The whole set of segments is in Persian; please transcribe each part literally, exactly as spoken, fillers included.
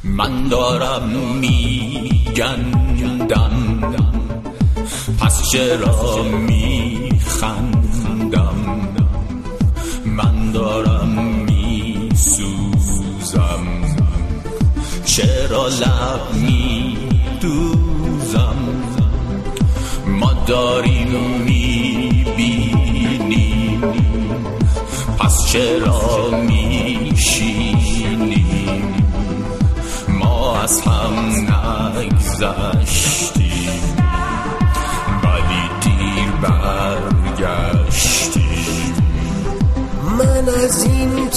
من دارم میگندم پس چرا میخندم، من دارم میسوزم چرا لب میدوزم، ما داریم میبینیم پس چرا میشینیم، ما از هم نگذشتیم ولی دیر برگشتیم. من از این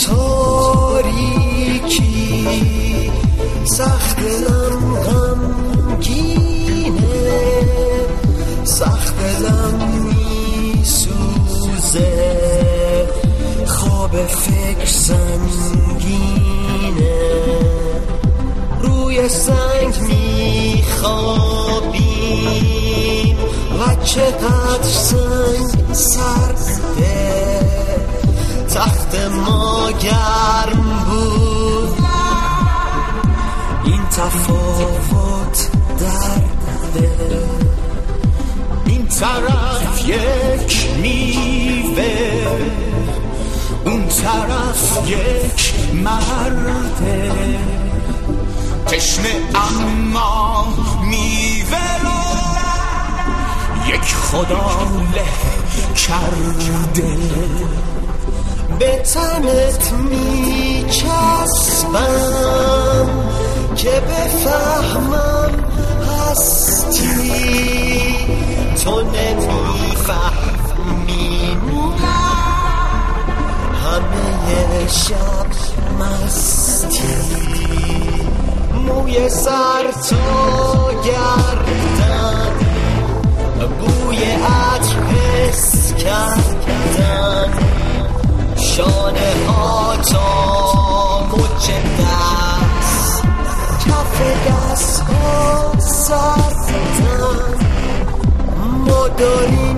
تاریکی سخت دلم غمگینه، سخت دلم میسوزه، خواب فکر سنگینه، روی سنگ میخوابیم و چقدر سنگ سرده، تخت ما گرم بود، این تفاوت درده، این طرف یک میوه اون طرف یک مرده، تشنه اما میوه رو یک خدا له کرده، به تنت میچسبم که بفهمم هستی، تو نمیفهمی همه شب مستی، موی سر تا گردن بوی عطر حس کردن، شانه ها تا مچ دست، کف دست ها سردن، ما داریم